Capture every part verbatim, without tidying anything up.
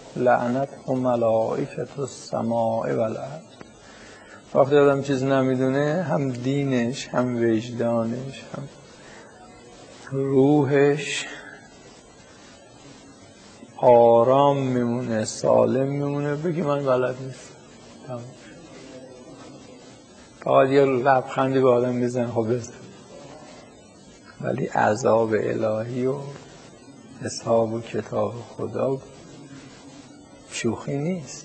لعنتهم ملائکة السماء و الارض. وقتی آدم چیز نمیدونه، هم دینش، هم وجدانش، هم روحش آرام میمونه، سالم میمونه. بگی من بلد نیست، فقط یه لبخندی به آدم میزن، خب بزن. ولی عذاب الهی و حساب و کتاب خدا شوخی نیست.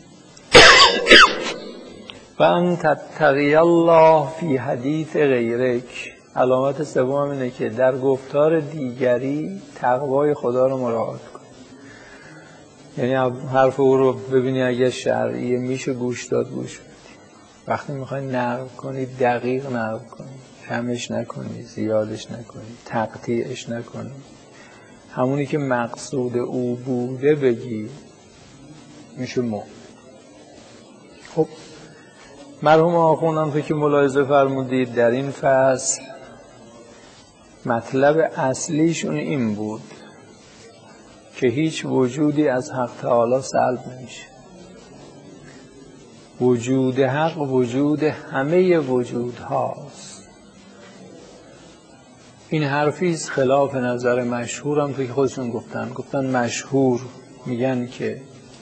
و ان تتقی الله فی حدیث غیرک. علامت سوم اینه که در گفتار دیگری تقوای خدا رو مراعات کن. یعنی حرف او رو ببینی اگه شرعیه میشه گوش داد، گوش بدی. وقتی میخوای نقل کنی دقیق نقل کنی، کمش نکنی، زیادش نکنی، تقطیعش نکنی، همونی که مقصود او بوده بگی، میشه مو. خب مرحوم آخوندم تو که ملاحظه فرمودید در این فصل مطلب اصلیشون این بود که هیچ وجودی از حق تعالی سلب نمیشه. وجود حق وجود همه وجود هاست. این حرفیست خلاف نظر مشهورم تو که خودشون گفتن گفتن مشهور میگن که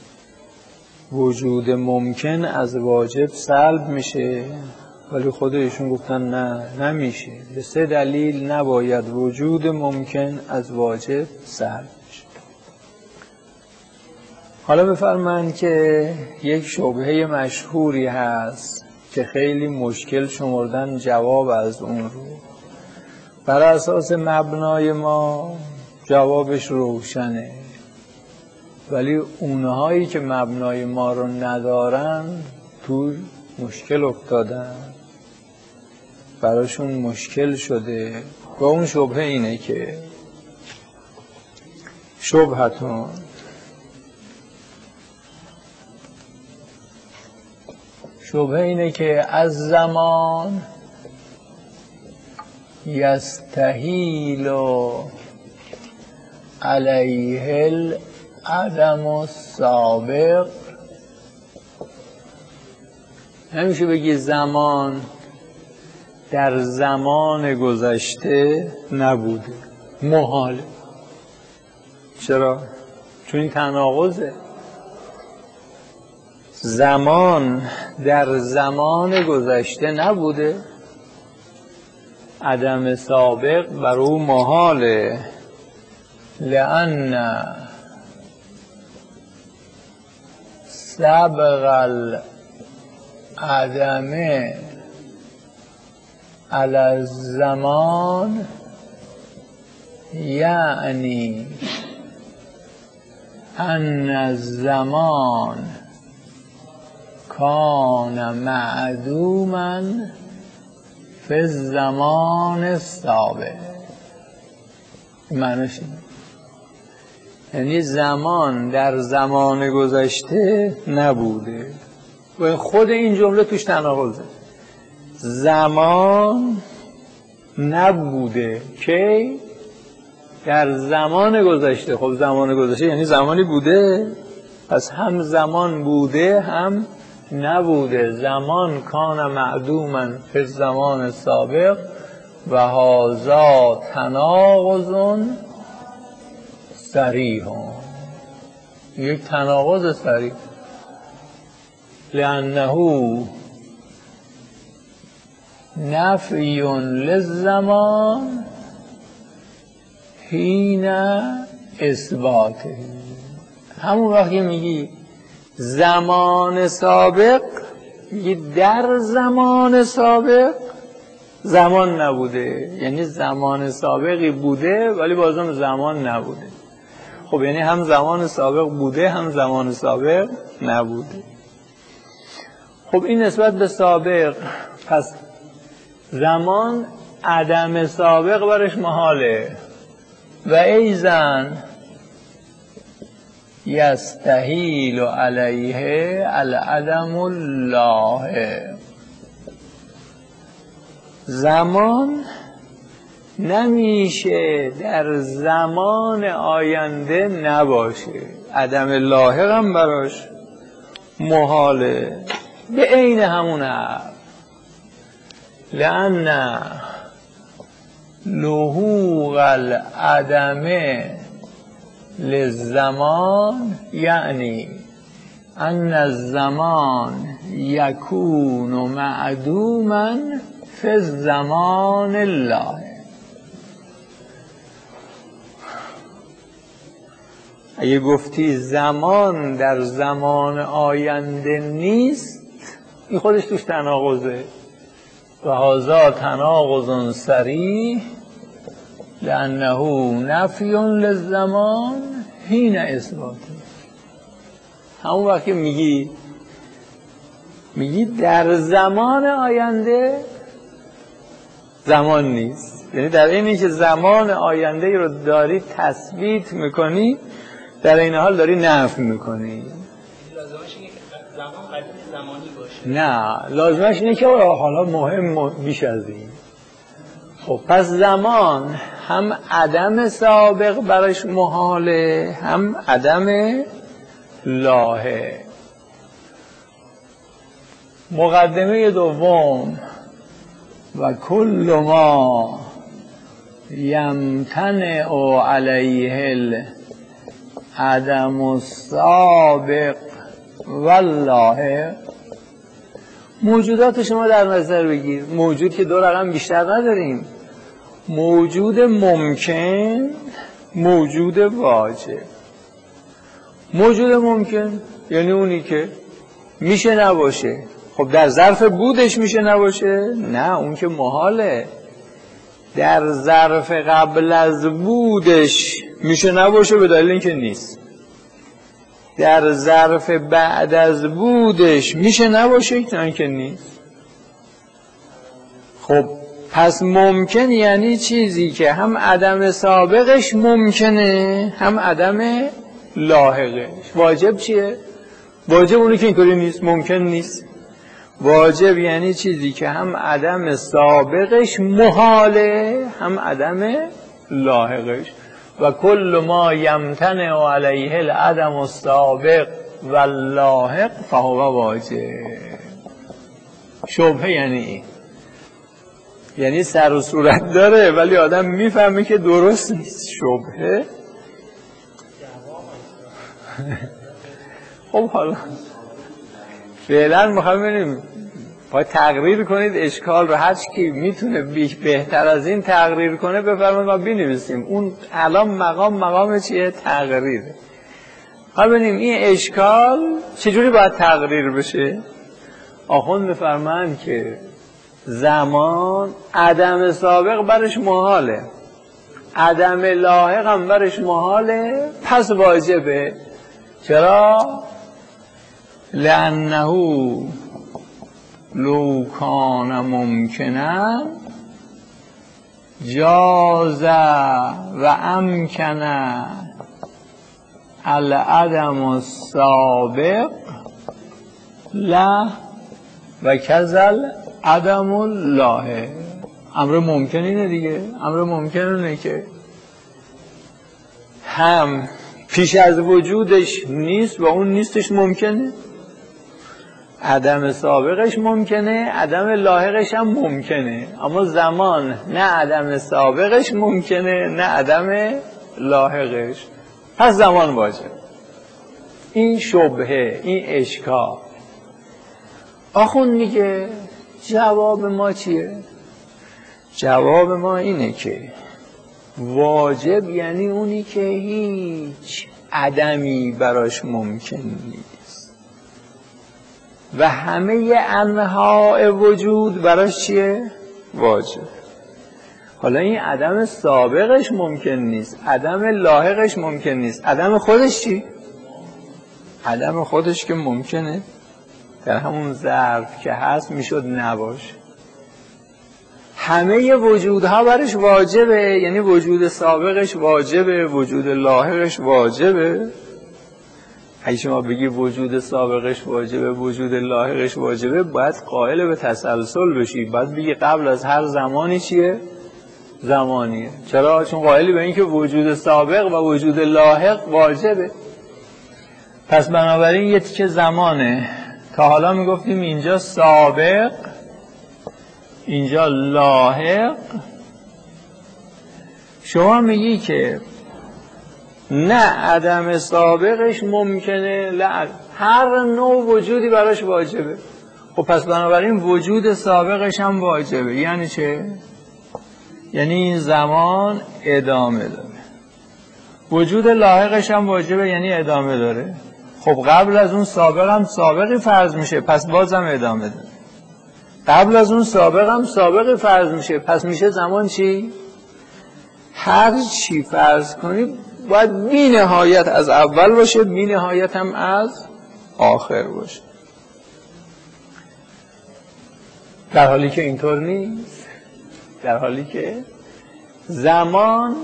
وجود ممکن از واجب سلب میشه، ولی خودشون گفتن نه نمیشه. به سه دلیل نباید وجود ممکن از واجب سلب میشه. حالا بفرمایند که یک شبهه مشهوری هست که خیلی مشکل شمردن جواب از اون رو. بر اساس مبنای ما جوابش روشنه، ولی اونهایی که مبنای ما رو ندارن تو مشکل افتادن، براشون مشکل شده. و اون شبهه اینه که شبهتون شبهه اینه که از زمان یستحیل علیه العدم السابق. نمیشه بگی زمان در زمان گذشته نبوده، محاله. چرا؟ چون این تناقضه. زمان در زمان گذشته نبوده، عدم سابق بر او محاله. لأن سبق العدم علی الزمان یعنی ان الزمان کان معدوما فی الزمان السابق. معنیش اینه، یعنی زمان در زمان گذشته نبوده. و خود این جمله توش تناقضه. زمان نبوده که در زمان گذشته. خب زمان گذشته یعنی زمانی بوده، پس هم زمان بوده هم نبوده. زمان کان معدوما فی الزمان سابق و هذا تناقض صریح. یک تناقض صریح. لانه نفی للزمان حین اثباته. همون وقتی میگی زمان سابق، میگی در زمان سابق زمان نبوده، یعنی زمان سابقی بوده ولی بازم زمان نبوده. خب یعنی هم زمان سابق بوده هم زمان سابق نبوده. خب این نسبت به سابق، پس زمان عدم سابق برش محاله. و ایزن یستحیل علیه العدم الله. زمان نمیشه در زمان آینده نباشه. عدم لاحق هم براش محاله. به عین همون حرف لأن لحوق العدم للزمان یعنی ان الزمان یکون معدوما فی الزمان الله. اگه گفتی زمان در زمان آینده نیست، این خودش توش تناقضه. و هذا تناقض صریح لأنه نفی للزمان حین اثباته. همون وقت که میگی میگی در زمان آینده زمان نیست، یعنی در اینی که زمان آینده رو داری تثبیت میکنی، در این حال داری نفی میکنی. لازمش اینه که زمان قدیم زمانی باشه. نه، لازمش اینه که حالا مهم بیش از این. خب پس زمان هم عدم سابق برش محاله، هم عدم لاحق. مقدمه دوم و کل ما یمتنع علیه عدم السابق واللاحق. موجودات شما در نظر بگیر، موجود که دو رقم بیشتر نداریم، موجود ممکن، موجود واجب. موجود ممکن یعنی اونی که میشه نباشه. خب در ظرف بودش میشه نباشه؟ نه، اون که محاله. در ظرف قبل از بودش میشه نباشه به دلیل اینکه نیست. در ظرف بعد از بودش میشه نباشه که اینکه نیست. خب پس ممکن یعنی چیزی که هم عدم سابقش ممکنه هم عدم لاحقش. واجب چیه؟ واجب اونی که اینطوری نیست، ممکن نیست. واجب یعنی چیزی که هم عدم سابقش محاله هم عدم لاحقش. و کل ما یمتنع علیه العدم السابق واللاحق فهو واجب. شبهه یعنی این، یعنی سر و صورت داره ولی آدم میفهمه که درست نیست. شبهه خب حالا فعلا میخوایم ببینیم، باید تقریر کنید اشکال رو. هر کی میتونه بهتر از این تقریر کنه بفرمایید ما بنویسیم. اون الان مقام مقام چیه؟ تقریره. ببینیم این اشکال چجوری باید تقریر بشه. آخوند بفرمایند که زمان عدم سابق برش محاله، عدم لاحق هم برش محاله، پس واجبه. چرا؟ لأنه لو کان ممکنا جاز و امکن العدم السابق لا و کذل عدم اللاحق. امر ممکن اینه دیگه. امر ممکن اینه که هم پیش از وجودش نیست و اون نیستش ممکنه، عدم سابقش ممکنه، عدم لاحقش هم ممکنه. اما زمان نه عدم سابقش ممکنه نه عدم لاحقش، پس زمان واجب. این شبهه، این اشکال. آخوند میگه جواب ما چیه؟ جواب ما اینه که واجب یعنی اونی که هیچ عدمی براش ممکن نیست و همه انواع وجود براش چیه؟ واجب. حالا این عدم سابقش ممکن نیست، عدم لاحقش ممکن نیست، عدم خودش چی؟ عدم خودش که ممکنه در همون ظرف که هست میشد نباشه. همه وجودها برش واجبه، یعنی وجود سابقش واجبه، وجود لاحقش واجبه. اگه شما بگی وجود سابقش واجبه، وجود لاحقش واجبه، باید قائل به تسلسل بشی. باید بگی قبل از هر زمانی چیه؟ زمانیه. چرا؟ چون قائلی به این که وجود سابق و وجود لاحق واجبه. پس بنابراین یه تیکه زمانه. تا حالا میگفتیم اینجا سابق، اینجا لاحق. شما میگی که نه عدم سابقش ممکنه، لا هر نوع وجودی براش واجبه. خب پس بنابراین وجود سابقش هم واجبه. یعنی چه؟ یعنی این زمان ادامه داره. وجود لاحقش هم واجبه، یعنی ادامه داره. خب قبل از اون سابق هم سابقی فرض میشه، پس بازم ادامه داره. قبل از اون سابق هم سابقی فرض میشه، پس میشه زمان چی؟ هر چی فرض کنید باید بی نهایت از اول باشه، بی نهایت هم از آخر باشه. در حالی که اینطور نیست. در حالی که زمان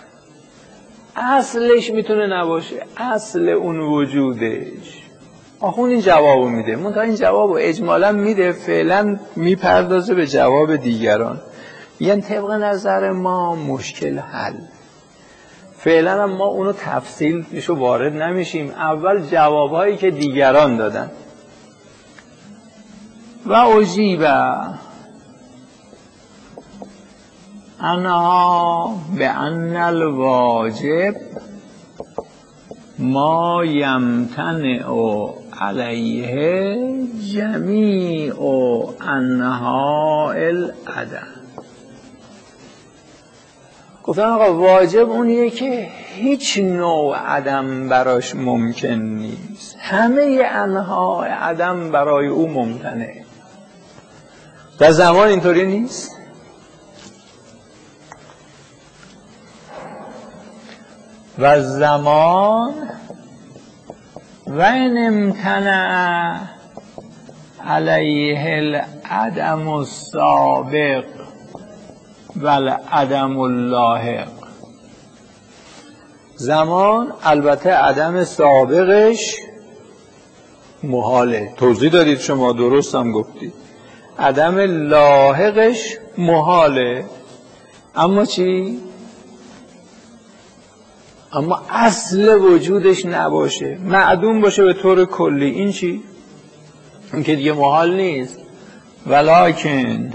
اصلش میتونه نباشه، اصل اون وجودش. آخون این جوابو میده، منتها این جوابو اجمالا میده، فعلا میپردازه به جواب دیگران. یعنی طبق نظر ما مشکل حل. فعلا هم ما اونو تفصیل میشو وارد نمیشیم. اول جوابهایی که دیگران دادن. و اجیبه انها به ان الواجب ما یمتنع علیه جمیع انها العدم. گفتن آقا واجب اونیه که هیچ نوع عدم براش ممکن نیست، همه انها عدم برای او ممکنه. در زمان اینطوری نیست. و زمان و ان امتنع علیه العدم السابق و العدم اللاحق. زمان البته عدم سابقش محاله، توضیح دادید شما، درست هم گفتید. عدم لاحقش محاله، اما چی؟ اما اصل وجودش نباشه، معدوم باشه به طور کلی. این چی؟ این که دیگه محال نیست. ولکن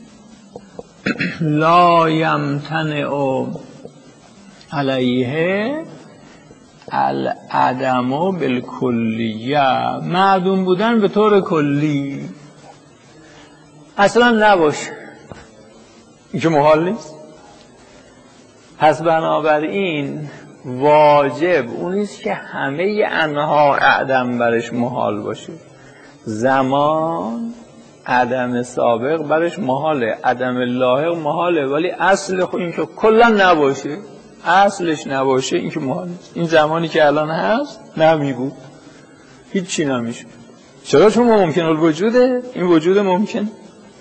لا یمتنع علیه العدم بالکلیه. معدوم بودن به طور کلی اصلا نباشه، این که محال نیست. پس بنابراین واجب اونیست که همه انها عدم برش محال باشه. زمان عدم سابق برش محاله، عدم لاحق محاله، ولی اصل خود این که کلا نباشه، اصلش نباشه، این که محال نیست. این زمانی که الان هست نمی بود، هیچی نمیشه. چرا؟ چون ممکن الوجوده، این وجود ممکن.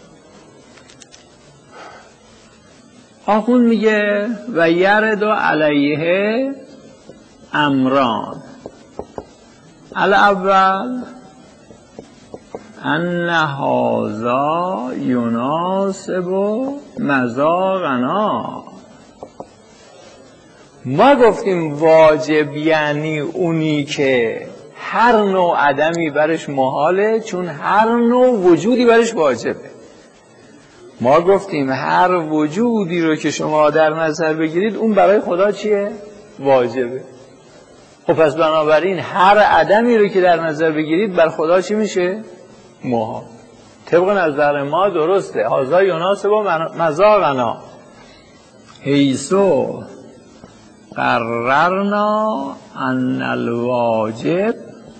آخون میگه و یرد علیه امران. الاول ان هذا یناسب مذاقنا. ما گفتیم واجب یعنی اونی که هر نوع عدمی برش محاله، چون هر نوع وجودی برش واجبه. ما گفتیم هر وجودی رو که شما در نظر بگیرید اون برای خدا چیه؟ واجبه. خب پس بنابراین هر عدمی رو که در نظر بگیرید بر خدا چی میشه؟ محال. طبق نظر ما درسته. هذا یناسب مذاقنا حیثو قررنا ان الواجب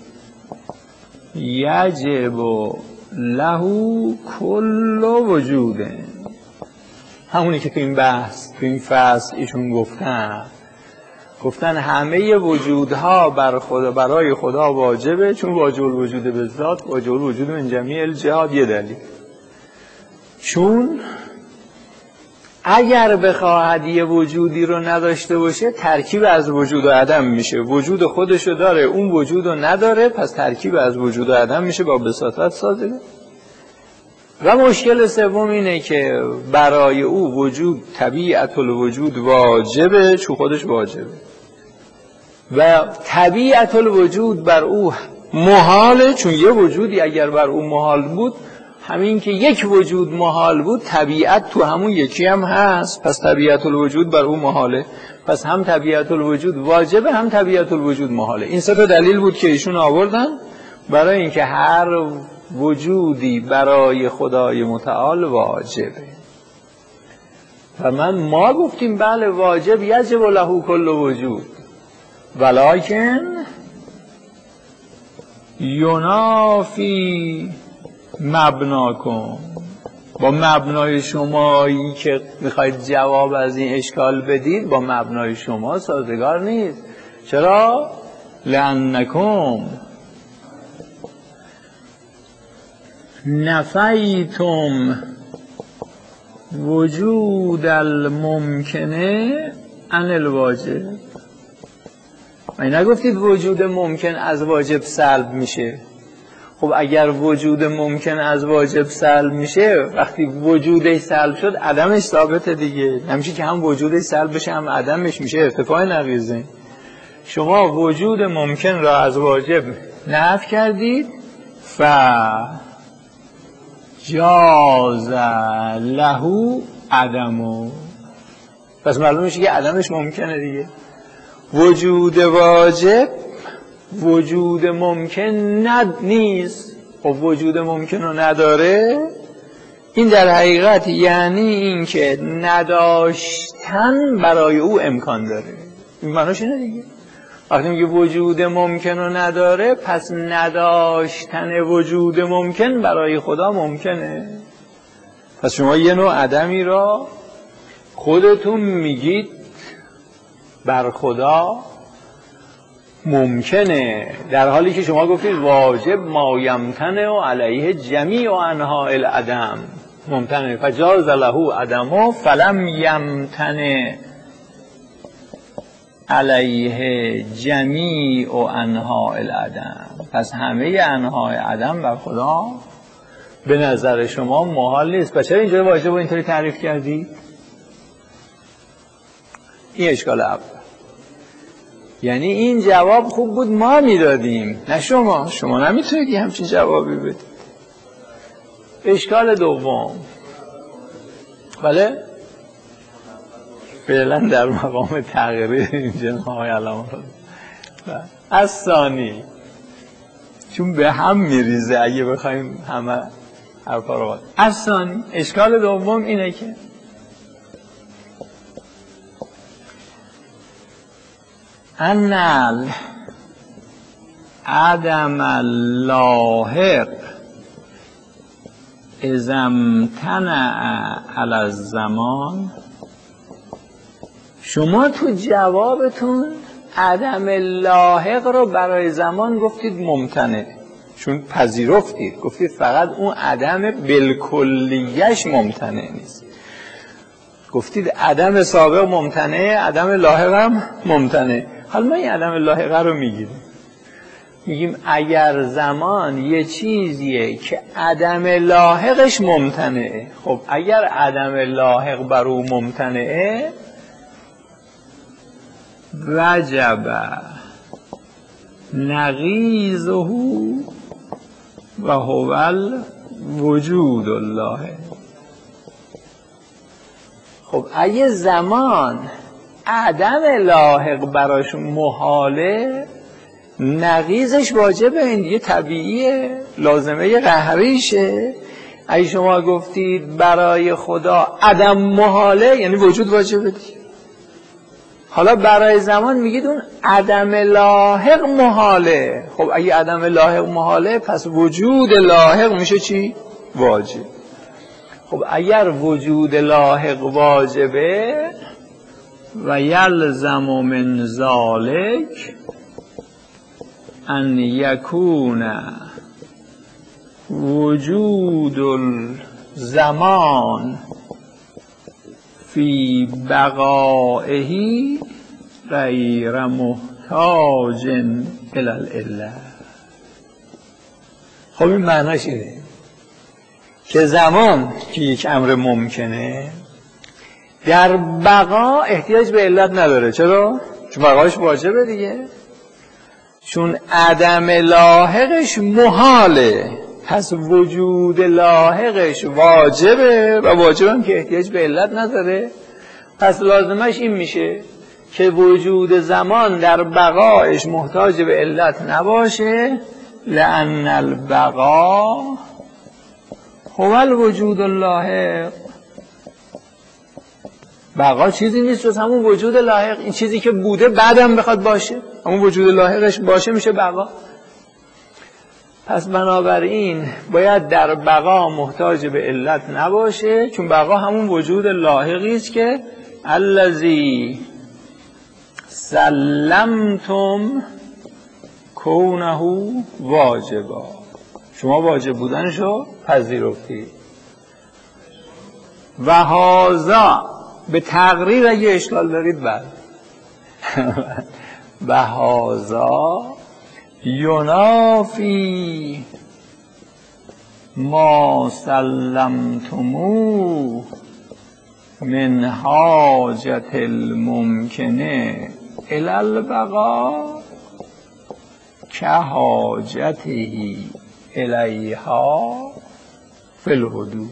یجب له کل وجوده. همونی که تو این بحث، تو این فصل ایشون گفتن گفتن همه وجودها بر خدا، برای خدا واجبه، چون واجب الوجود به ذات، واجب الوجود من جمیع الجهات. یه دلیل، چون اگر بخواهد یه وجودی رو نداشته باشه ترکیب از وجود و عدم میشه. وجود خودشو داره، اون وجود رو نداره، پس ترکیب از وجود و عدم میشه. با بساطت صادقه. و مشکل سوم اینه که برای او وجود طبیعت الوجود واجبه، چون خودش واجبه، و طبیعت الوجود بر او محاله، چون یه وجودی اگر بر او محال بود، همین که یک وجود محال بود، طبیعت تو همون یکی هم هست، پس طبیعت الوجود بر او محاله، پس هم طبیعت الوجود واجبه هم طبیعت الوجود محاله. این سه تا دلیل بود که ایشون آوردن برای اینکه هر وجودی برای خدای متعال واجبه. و من ما گفتیم بله واجب یجب له کل وجود، ولکن ینافی مبناکم، با مبنای شمایی که میخواید جواب از این اشکال بدید با مبنای شما سازگار نیست. چرا؟ لأنکم نفیتم وجود الممکنه عن الواجب. این نگفتید وجود ممکن از واجب سلب میشه. خب اگر وجود ممکن از واجب سلب میشه، وقتی وجودش سلب شد عدمش ثابته دیگه، نمیشه که هم وجودش سلب بشه هم عدمش، میشه ارتفاع نقیضه. شما وجود ممکن را از واجب نفی کردید، ف جاز له عدمو، پس معلوم میشه که عدمش ممکنه دیگه. وجود واجب وجود ممکن ند نیست، خب وجود ممکن رو نداره، این در حقیقت یعنی این که نداشتن برای او امکان داره. این معناش اینه دیگه. وقتی میگه وجود ممکن رو نداره، پس نداشتن وجود ممکن برای خدا ممکنه. پس شما یه نوع عدمی را خودتون میگید بر خدا ممکنه، در حالی که شما گفتید واجب ما یمتنه و علیه جمیع و انواع العدم ممتنه، فجاز له عدمه فلم یمتنه علیه جمیع و انواع العدم. پس همه انواع عدم بر خدا به نظر شما محال نیست. پس چرا اینجا واجب رو اینطوری تعریف کردی؟ این اشکال اول. یعنی این جواب خوب بود ما میدادیم نه شما. شما نمیتونید یه همچین جوابی بدید. اشکال دوم، بله فعلا در مقام تغییر اینجا های علامات از ثانی، چون به هم میریزه اگه بخوایم همه حرفا رو. از ثانی اشکال دوم اینه که انال عدم اللاحق اذا امتنع علی الزمان. شما تو جوابتون عدم لاحق رو برای زمان گفتید ممتنع، چون پذیرفتید، گفتید فقط اون عدم بالکلیش ممتنع نیست. گفتید عدم سابق ممتنع، عدم لاحق هم ممتنع. حالا ما این عدم لاحقه رو میگیریم، میگیم اگر زمان یه چیزیه که عدم لاحقش ممتنعه، خب اگر عدم لاحق بر او ممتنعه، وجب نقیضه و هو الوجود الله. خب اگه زمان عدم لاحق براش محاله، نقیضش واجبه، این دیگه طبیعیه، لازمه قهریشه. اگه شما گفتید برای خدا عدم محاله، یعنی وجود واجبه دیگه. حالا برای زمان میگید اون عدم لاحق محاله. خب اگه عدم لاحق محاله، پس وجود لاحق میشه چی؟ واجب. خب اگر وجود لاحق واجبه، و یلزم من ذالک ان یکون وجود الزمان فی بقائه غیر محتاج الی العله. خب این معناش اینه که زمان که یک امر ممکنه در بقا احتیاج به علت نداره. چرا؟ چون بقایش واجبه دیگه، چون عدم لاحقش محاله، پس وجود لاحقش واجبه و واجبم که احتیاج به علت نداره. پس لازمش این میشه که وجود زمان در بقایش محتاج به علت نباشه، لأن البقا هو الوجود اللاحق. بقا چیزی نیست جز همون وجود لاحق، این چیزی که بوده بعدم بخواد باشه، همون وجود لاحقش باشه میشه بقا. پس بنابراین باید در بقا محتاج به علت نباشه، چون بقا همون وجود لاحقی است که الذی سلمتم کونه واجبا، شما واجب بودنشو پذیرفتید. و هذا به تقریر اگه اشکال دارید بعد و هذا ینافی ما سلمتموه من حاجت الممکنه الی البقا که حاجته الیها فی الحدود.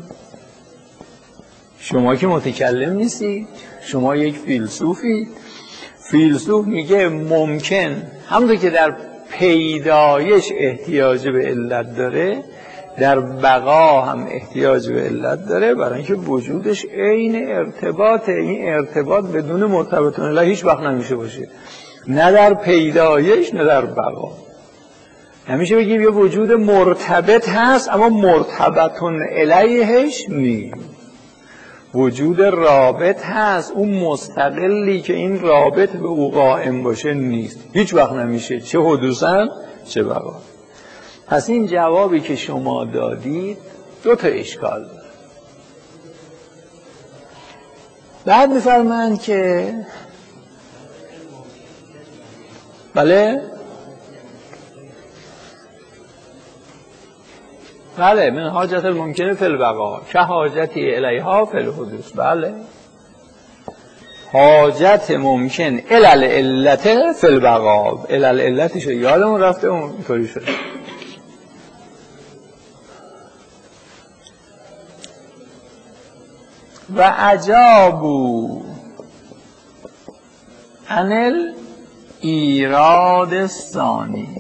شما که متکلم نیستید، شما یک فیلسوفید. فیلسوف میگه ممکن همونطور که در پیدایش احتیاج به علت داره، در بقا هم احتیاج به علت داره، برای اینکه وجودش عین ارتباطه. این ارتباط بدون مرتبط الیه هیچ وقت نمیشه باشه، نه در پیدایش نه در بقا. نمیشه بگیم یه وجود مرتبط هست اما مرتبطون الیهش نیست. وجود رابط هست، اون مستقلی که این رابط به او قائم باشه نیست، هیچ وقت نمیشه، چه حدوثاً چه بقا. پس این جوابی که شما دادید دو تا اشکال داره. بعد میفرمایند که بله بله من حاجت الممکنه فی البقا که حاجتی الیها فی الحدوث. بله حاجت ممکن الال علت فی البقا، الال علتش یادمون رفته اونطوری شده. و عجابو انل ایراد الثانی،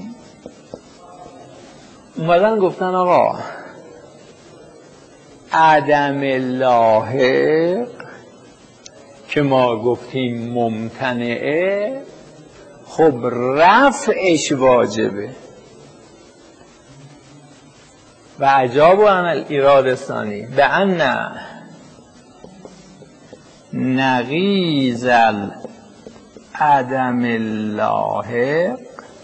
اومدن گفتن آقا عدم لاحق که ما گفتیم ممتنعه، خب رفعش واجبه. و عجاب عن الایراد الثانی به ان نقیض عدم اللاحق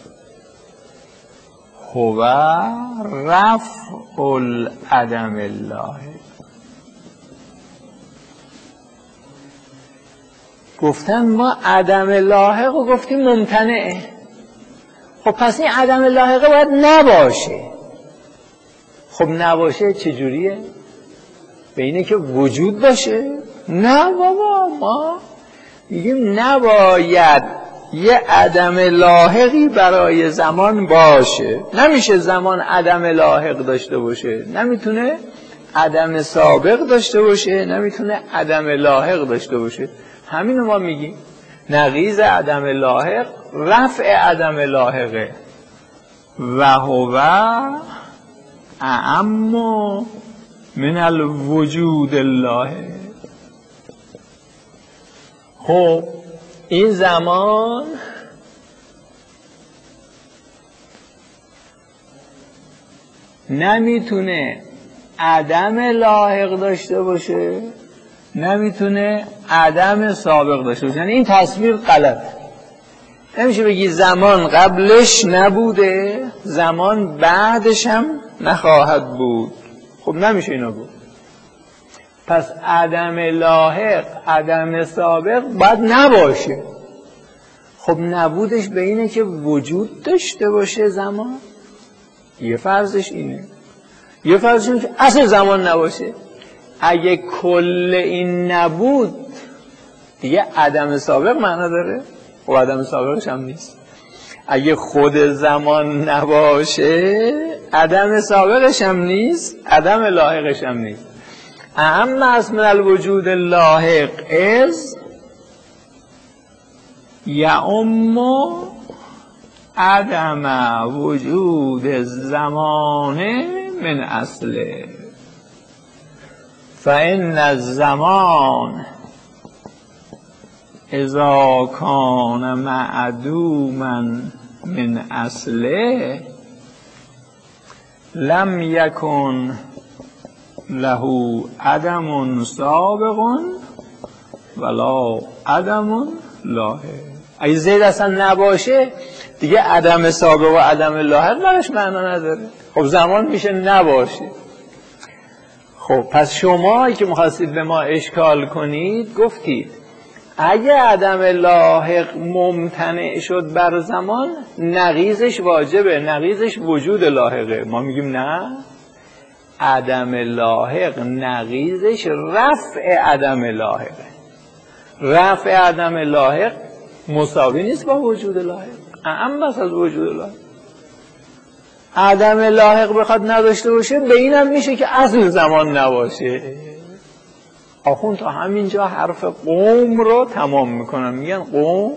هو رفع العدم اللاحق. گفتن ما عدم لاحق رو گفتیم ممتنعه، خب پس این عدم لاحقه باید نباشه. خب نباشه چجوریه؟ به اینه که وجود باشه؟ نه بابا، ما میگیم نباید یه عدم لاحقی برای زمان باشه. نمیشه زمان عدم لاحق داشته باشه، نمیتونه عدم سابق داشته باشه، نمیتونه عدم لاحق داشته باشه. همینو ما میگیم نقیض عدم لاحق رفع عدم لاحقه و هو اعم من الوجود اللاحق. خب این زمان نمیتونه عدم لاحق داشته باشه، نمیتونه عدم سابق داشته باشه. یعنی این تصویر غلط. نمیشه بگی زمان قبلش نبوده، زمان بعدش هم نخواهد بود. خب نمیشه اینو بود. پس عدم لاحق عدم سابق باید نباشه. خب نبودش به اینه که وجود داشته باشه زمان، یه فرضش اینه. یه فرضش که اصل زمان نباشه. اگه کل این نبود دیگه عدم سابق معنا داره؟ خب عدم سابقش هم نیست. اگه خود زمان نباشه عدم سابقش هم نیست، عدم لاحقش هم نیست. اهم از من الوجود لاحق از یعم عدم وجود زمان من اصله، فإن الزمان اذا کان معدوما من اصله لم یکن له عدم سابق ولا عدم لاحق. اگه زید اصلا نباشه دیگه عدم سابق و عدم لاحق براش معنا نداره. خب زمان میشه نباشه. خب پس شما که می‌خواستید به ما اشکال کنید گفتید اگه عدم لاحق ممتنع شد بر زمان نقیضش واجبه، نقیضش وجود لاحقه. ما میگیم نه، عدم لاحق نقیضش رفع عدم لاحقه. رفع عدم لاحق مساوی نیست با وجود لاحق، اما بس از وجود لاحق. عدم لاحق بخواد نداشته باشه به اینم میشه که اصل زمان نباشه. آخوند تا همینجا حرف قوم رو تمام میکنن، میگن قوم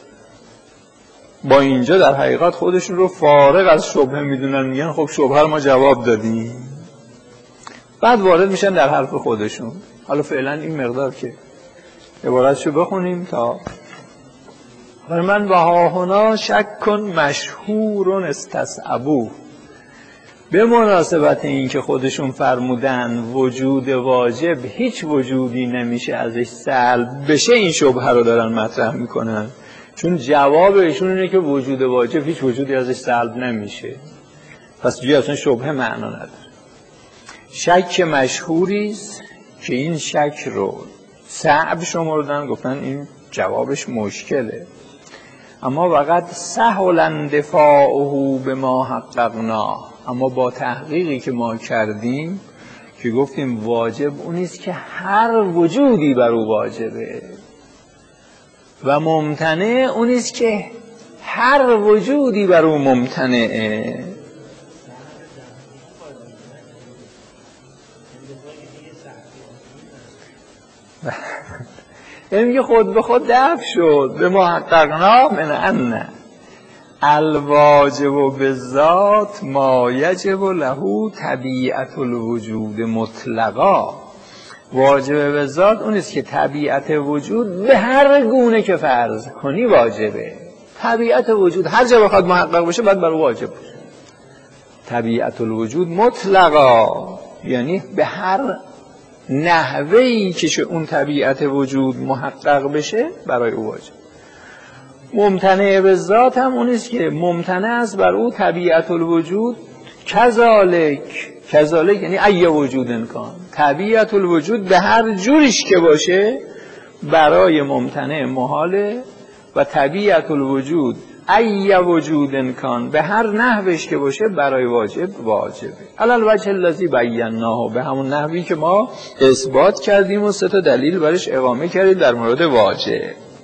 با اینجا در حقیقت خودشون رو فارغ از شبهه میدونن، میگن خب شبهه رو ما جواب دادیم. بعد وارد میشن در حرف خودشون. حالا فعلا این مقدار که عبارتشو بخونیم تا و من و هاهنا شک کن مشهورون استصعبو. به مناسبت این که خودشون فرمودن وجود واجب هیچ وجودی نمیشه ازش سلب بشه، این شبهه رو دارن مطرح میکنن، چون جواب ایشون اینه که وجود واجب هیچ وجودی ازش سلب نمیشه، پس دیگه اصلا شبهه معنا نداره. شک مشهوری است که این شک رو صعب شمردن، گفتن این جوابش مشکله، اما وقت سهل اندفاعه به ما حققنا. اما با تحقیقی که ما کردیم که گفتیم واجب اونیست که هر وجودی بر او واجبه و ممتنع اونیست که هر وجودی بر او ممتنعه. یعنی میگه خود به خود دفع شد. به ما حققنا من ان الواجب بالذات ما یجب له طبیعت الوجود مطلقا. واجب بالذات اونیست که طبیعت وجود به هر گونه که فرض کنی واجبه. طبیعت وجود هر جا بخواد محقق بشه باید برای واجب باشه. طبیعت الوجود مطلقا یعنی به هر نحوهی که اون طبیعت وجود محقق بشه برای او واجب. ممتنع به ذات هم اونیست که ممتنع است بر او طبیعت الوجود کذالک. کذالک یعنی ای وجود امکان، طبیعت الوجود به هر جوریش که باشه برای ممتنع محاله و طبیعت الوجود ای وجود امکان به هر نحوش که باشه برای واجب واجبه. علل وجه الذی بیناه، به همون نحوی که ما اثبات کردیم و سه تا دلیل برش اقامه کردیم در مورد واجب.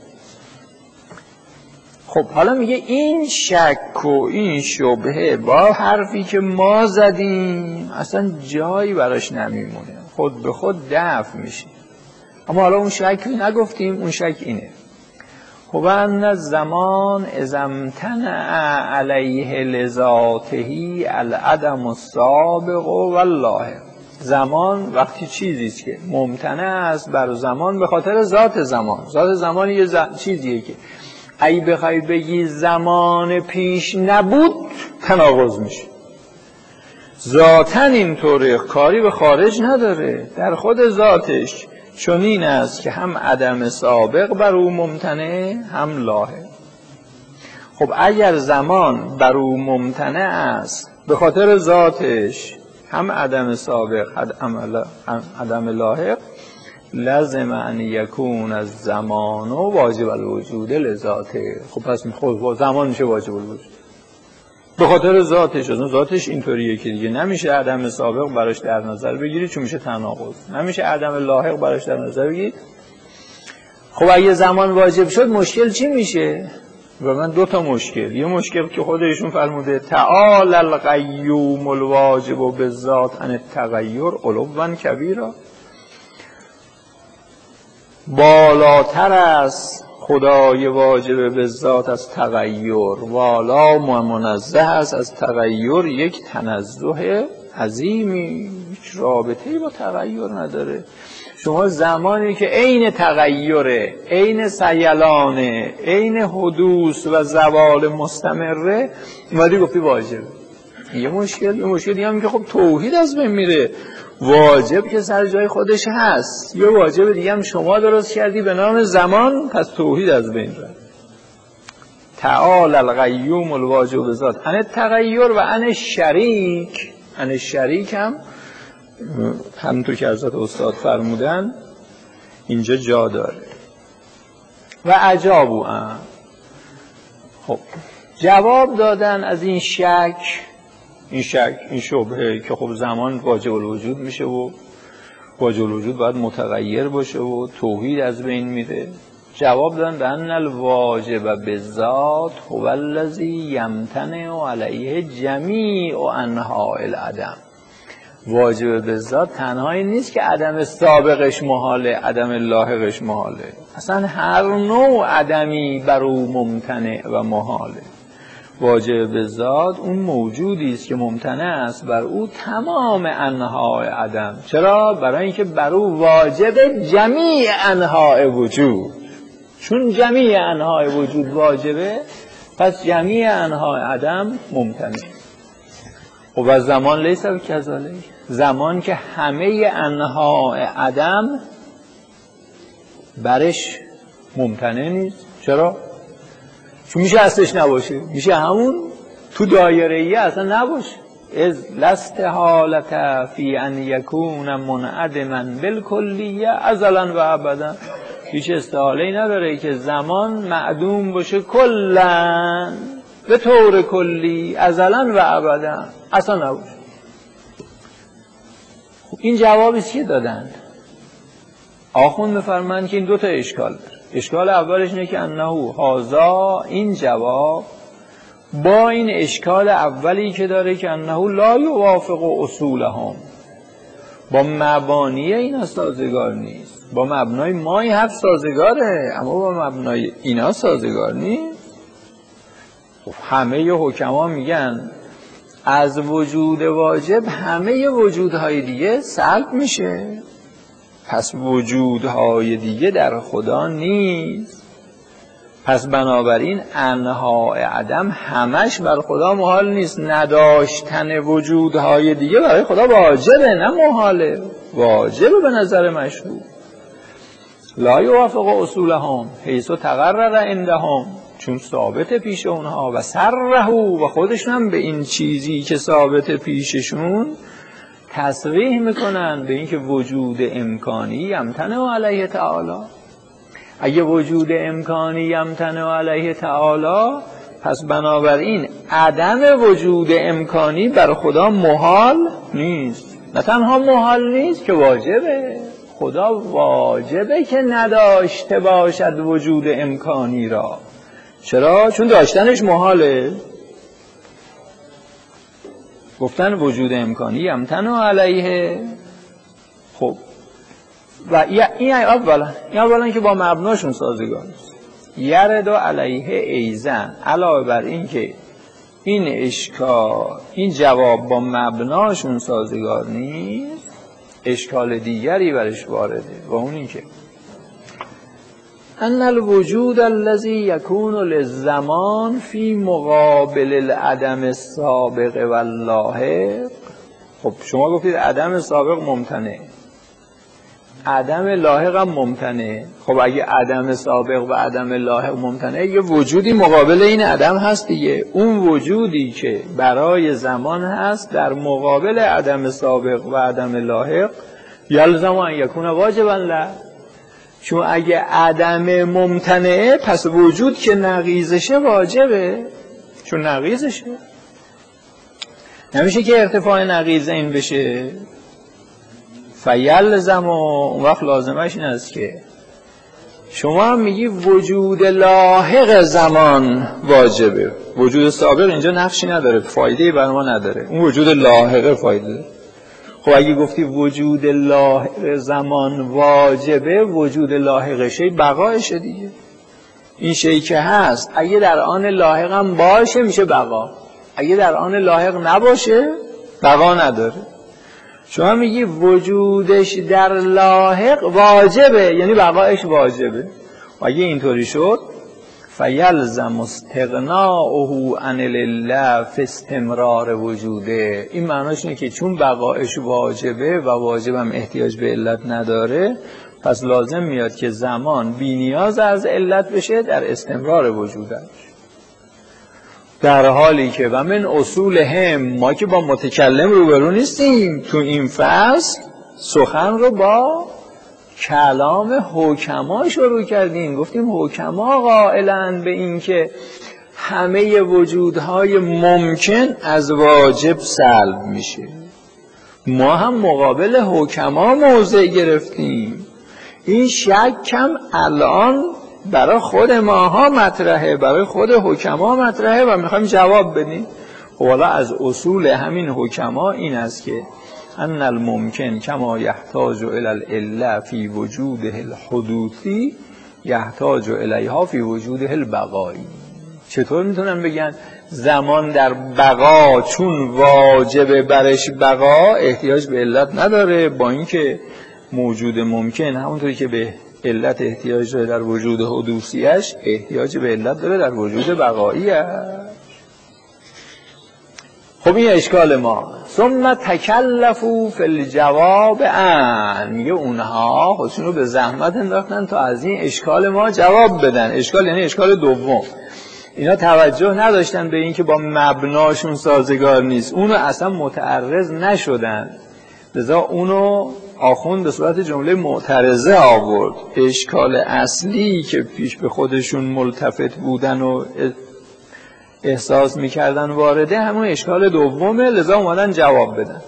خب حالا میگه این شک و این شبهه با حرفی که ما زدیم اصلا جایی براش نمیمونه، خود به خود دفع میشه. اما حالا اون شک نگفتیم، اون شک اینه خب ان الزمان اذا امتنع علیه لذاته العدم السابق والله. زمان وقتی چیزیست که ممتنع است بر زمان به خاطر ذات زمان. ذات زمان یه ز... چیزیه که ای بخوای بگی زمان پیش نبود تناقض میشه. ذاتاً اینطوره، کاری به خارج نداره، در خود ذاتش چنین است که هم عدم سابق بر او ممتنع هم لاحق. خب اگر زمان بر او ممتنع است به خاطر ذاتش هم عدم سابق هم عدم لاحق لازم ان یکون از زمان و واجب الوجود لذاته. خب پس خود زمان میشه واجب الوجود. به خاطر ذاتش. اصلا ذاتش اینطوریه که دیگه نمیشه عدم سابق براش در نظر بگیری، چون میشه تناقض. نمیشه عدم لاحق براش در نظر بگیری. خب اگه زمان واجب شد مشکل چی میشه؟ و من دو تا مشکل. یه مشکل که خودشون فرموده تعال القیوم الواجب بالذات عن التغیر علوا کبیرا، بالاتر از خدای واجب بالذات از تغییر، والا منزه است از تغییر، یک تنزه عظیمی، هیچ رابطه‌ای با تغییر نداره. شما زمانی که عین تغییره، عین سیلانه، عین حدوث و زوال مستمره، اومدی گفتی واجب. یه مشکل، یه مشکل دیگه هم که خب توحید از بین میره. واجب که سر جای خودش هست، یه واجب دیگه هم شما درست کردی به نام زمان، پس توحید از بین رفت. تعال القیوم الواجب بالذات عن التغیر و عن الشریک. عن الشریک هم همونطور که حضرت استاد فرمودن اینجا جا داره. و عجابو هم خب جواب دادن از این شک، این شک، این شبهه که خب زمان واجب الوجود میشه و واجب الوجود باید متغیر باشه و توحید از بین میره. جواب دادن به ان الواجب بالذات هو الذی یمتنع علیه جمیع انواع العدم. واجب بالذات تنهایی نیست که عدم سابقش محاله، عدم لاحقش محاله، اصلا هر نوع عدمی بر او ممتنع و محاله. واجب بالذات اون موجودی است که ممتنع است بر او تمام انواع عدم. چرا؟ برای اینکه بر او واجب جمیع انواع وجود. چون جمیع انواع وجود واجبه، پس جمیع انواع عدم ممتنع. و از زمان لیس کذالک، زمان که همه انواع عدم برش ممتنع نیست. چرا؟ چون میشه اصلش نباشه، میشه همون تو دایره‌ای اصلا نباشه. از لست حالت فی ان یکون منعدما بالکلیه ازلا و ابدا. هیچ استحاله‌ای نداره که زمان معدوم باشه کلاً، به طور کلی، ازلا و ابدا، اصلا نباشه. خب این جوابی که دادن آخوند می‌فرمایند که این دو تا اشکال داره. اشکال اولش اینه که انه هازا، این جواب با این اشکال اولی که داره که انه لا یوافق اصولهم، با مبانی اینا سازگار نیست. با مبنای ما این حرف سازگاره، اما با مبنای اینا سازگار نیست. خب همه ی حکما میگن از وجود واجب همه وجودهای دیگه سلب میشه، پس وجودهای دیگه در خدا نیست. پس بنابراین انواع عدم همش بر خدا محال نیست. نداشتن وجودهای دیگه برای خدا واجبه، نه محاله، واجبه به نظر مشروع. لا یوافق اصولهم حیث تقرر عندهم، چون ثابت پیش اونها، و سرهو، و خودشون هم به این چیزی که ثابت پیششون تصریح میکنن به اینکه وجود امکانی یمتنع علیه تعالی. اگه وجود امکانی یمتنع علیه تعالی، پس بنابراین عدم وجود امکانی بر خدا محال نیست. نه تنها محال نیست که واجبه. خدا واجبه که نداشته باشد وجود امکانی را. چرا؟ چون داشتنش محاله. گفتن وجود امکانی یمتنع علیه. خب و این اولا این اولا که با مبناشون سازگار نیست. یرد و علیه ایزن، علاوه بر این که این اشکال، این جواب با مبناشون سازگار نیست، اشکال دیگری برش وارده، و اون این که ان الوجود الذي يكون للزمان في مقابل العدم السابق واللاحق. خب شما گفتید عدم سابق ممتنع، عدم لاحق هم ممتنع. خب اگه عدم سابق و عدم لاحق ممتنع، یه وجودی مقابل این عدم هست دیگه. اون وجودی که برای زمان هست در مقابل عدم سابق و عدم لاحق، یلزم ان یکون واجبا له. چون اگه عدم ممتنعه، پس وجود که نقیضشه واجبه، چون نقیضشه. نمیشه که ارتفاع نقیض این بشه. فیلزم و اون وقت لازمش این است که شما هم میگی وجود لاحق زمان واجبه، وجود سابق اینجا نقشی نداره، فایده بر ما نداره، اون وجود لاحق فایده داره. خب اگه گفتی وجود لاحق زمان واجبه، وجود لاحق شی بقایشه دیگه. این شی که هست اگه در آن لاحق هم باشه میشه بقا، اگه در آن لاحق نباشه بقا نداره. شما میگی وجودش در لاحق واجبه، یعنی بقایش واجبه. و اگه اینطوری شد فیلزم استغناؤه عن الله فی استمرار وجوده، این معناش اینه که چون بقایش واجبه و واجبم احتیاج به علت نداره، پس لازم میاد که زمان بی نیاز از علت بشه در استمرار وجودش. در حالی که و من اصول هم، ما که با متکلم روبرو نیستیم، تو این فصل سخن رو با کلام حکما شروع کردیم. گفتیم حکما قائلند به این که همه وجودهای ممکن از واجب سلب میشه. ما هم مقابل حکما موضع گرفتیم. این شک هم الان برای خود ماها مطرحه، برای خود حکما مطرحه و میخوایم جواب بدیم. حالا از اصول همین حکما این است که ان الممکن کما یحتاج الی العله فی وجوده الحدوثی یحتاج الیها فی وجوده البقایی. چطور میتونن بگن زمان در بقا چون واجب برش بقا احتیاج به علت نداره، با اینکه موجود ممکن همونطوری که به علت احتیاج داره در وجود حدوثیش احتیاج به علت داره در وجود بقاییش. خب این اشکال ما. ثم تکلفوا فی الجواب عن، میگه اونها خودشون رو به زحمت انداختن تا از این اشکال ما جواب بدن. اشکال یعنی اشکال دوم. اینا توجه نداشتن به این که با مبناشون سازگار نیست، اونو اصلا متعرض نشدن، لذا اونو آخوند به صورت جمله معترضه آورد. اشکال اصلی که پیش به خودشون ملتفت بودن و احساس میکردن وارده همون اشکال دومه، لذا اومدن جواب بدن.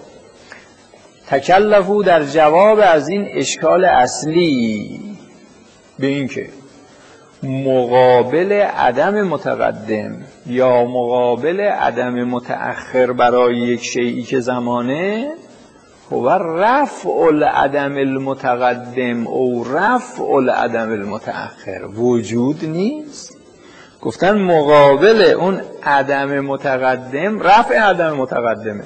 تکلفو در جواب از این اشکال اصلی به این که مقابل عدم متقدم یا مقابل عدم متأخر برای یک شیئی که زمانه و رفع العدم المتقدم او رفع العدم المتأخر وجود نیست. گفتن مقابل اون عدم متقدم رفع عدم متقدمه،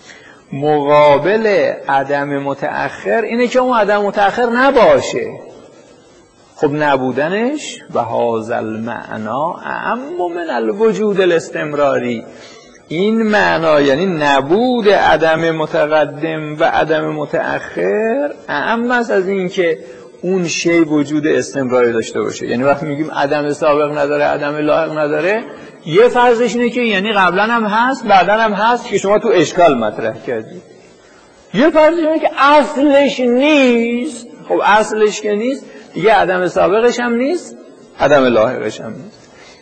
مقابل عدم متأخر اینه که اون عدم متأخر نباشه. خب نبودنش و هذا المعنا اعم من الوجود الاستمراری، این معنا یعنی نبود عدم متقدم و عدم متأخر اعم است از این که اون شی وجود استمراری داشته باشه. یعنی وقتی میگیم عدم سابق نداره عدم لاحق نداره، یه فرضش اینه که یعنی قبلا هم هست بعدا هم هست که شما تو اشکال مطرح کردید. یه فرضش اینه که اصلش نیست. خب اصلش که نیست دیگه عدم سابقش هم نیست عدم لاحقش هم نیست.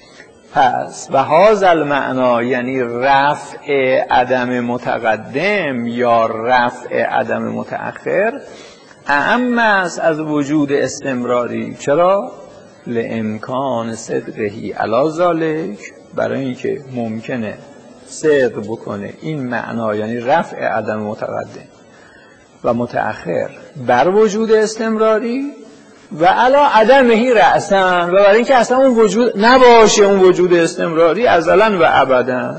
پس و هذا المعنا یعنی رفع عدم متقدم یا رفع عدم متأخر اعم است از وجود استمراری. چرا؟ لامکان صدقهی علی ذلک، برای اینکه ممکنه صدق بکنه این معنا یعنی رفع عدم متقدم و متأخر بر وجود استمراری و علا عدمهی رأسن، و برای اینکه اصلا اون وجود نباشه، اون وجود استمراری ازلا و ابدا.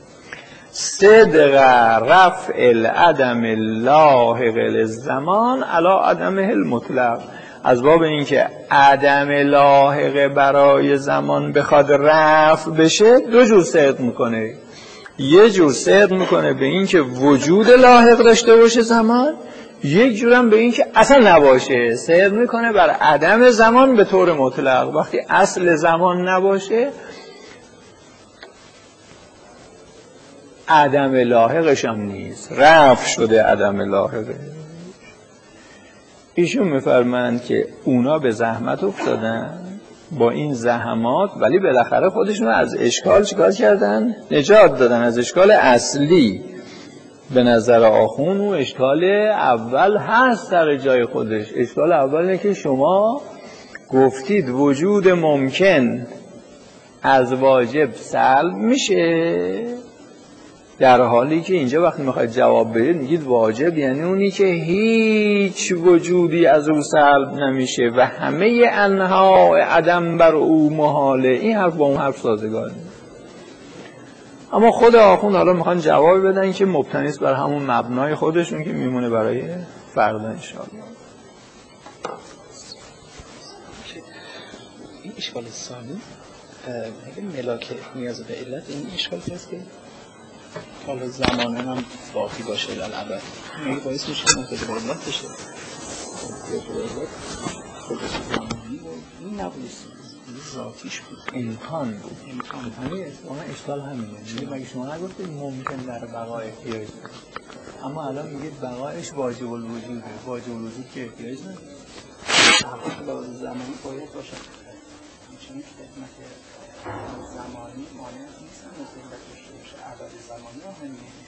صدق رفع العدم اللاحق للزمان علا عدمه المطلق، از باب اینکه عدم لاحق برای زمان بخواد رفع بشه دو جور صدق میکنه. یه جور صدق میکنه به اینکه وجود لاحق داشته باشه زمان، یک جورم به این که اصلا نباشه. صدق میکنه بر عدم زمان به طور مطلق. وقتی اصل زمان نباشه عدم لاحقش هم نیست، رفع شده عدم لاحقه. ایشون میفرمند که اونا به زحمت افتادن با این زحمات، ولی بالاخره خودشون از اشکال چیکار کردن؟ نجات دادن از اشکال اصلی. به نظر آخون و اشکال اول هست سر جای خودش. اشکال اول اینه که شما گفتید وجود ممکن از واجب سلب میشه، در حالی که اینجا وقتی میخواید جواب بدید میگید واجب یعنی اونی که هیچ وجودی از او سلب نمیشه و همه انواع عدم بر او محاله. این حرف با اون حرف سازگار نیست. اما خود آخوند حالا میخوان جواب بدن که مبتنی است بر همون مبنای خودشون که میمونه برای فردا انشاءالله. این اشکال ثانی اگه ملاک نیاز به علت، این اشکال هست که حالا زمان هم باقی باشه للعبد، میگه باعث میشه منتظر به علت بشه یا به علت خودش زمانی و این نبودست ذاتیش بود، امکان بود. امکان بود. همین اشکال همینه. مگه شما نگفتید ممکن در بقای احتیاج داره، اما الان میگید بقایش واجب الوجوده. واجب الوجود که احتیاج نداره، حقیقت لحاظ زمانی باید باشه، همچنین که خدمت زمانی مانع نیستن از علت داشته باشه، عدد زمانی هم نمیه.